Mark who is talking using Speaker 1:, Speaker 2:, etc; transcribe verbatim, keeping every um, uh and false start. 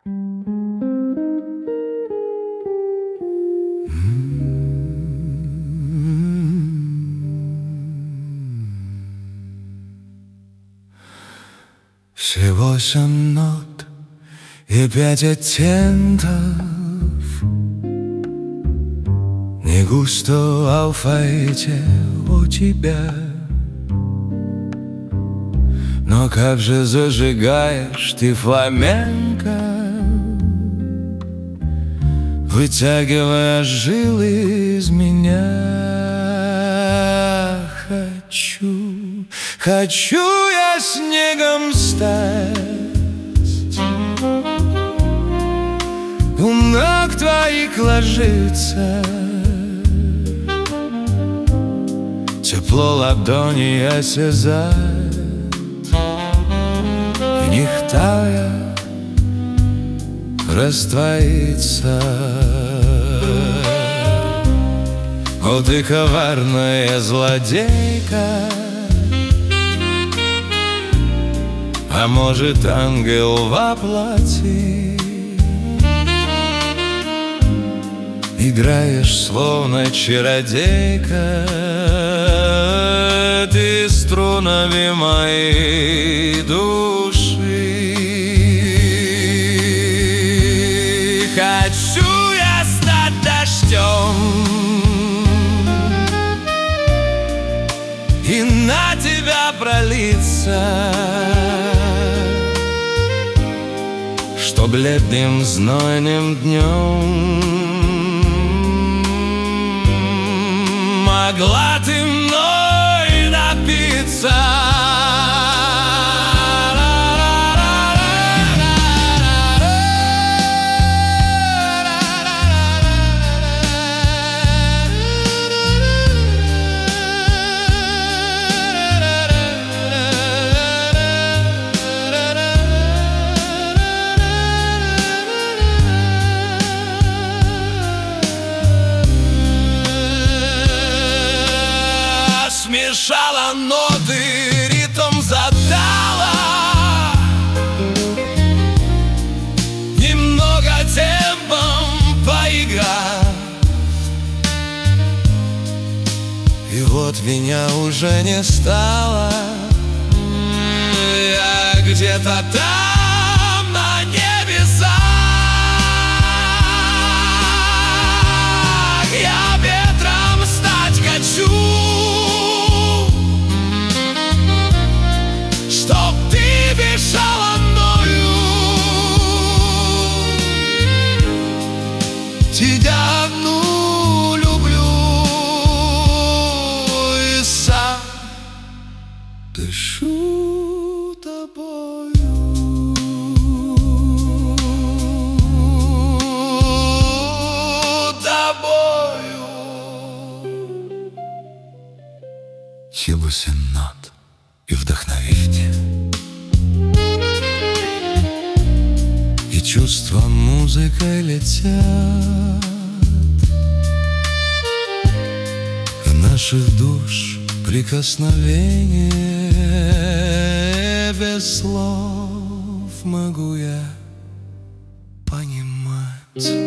Speaker 1: Всего восемь нот и пять оттенков, не густо в алфавите у тебя. Но как же зажигаешь ты фламенко, вытягивая жилы из меня. Хочу, хочу я снегом стать, у ног твоих ложиться, тепло ладони осязать, в них тая раствориться. О, ты коварная злодейка, а может, ангел воплоти. Играешь, словно чародейка, ты струнами моей души. Хочу я стать дождем и на тебя пролиться, что бледным знойным днем могла ты мной напиться. Смешала ноты, ритм задала, немного темпом поиграв. И вот меня уже не стало, я где-то там на небесах. Я ветром стать хочу, чтоб ты бежала мною, тебя одну люблю и сам дышу тобою. Тобою. Всего восемь нот и вдохновение, и чувства музыкой летят в наших душ прикосновение. Без слов могу я понимать.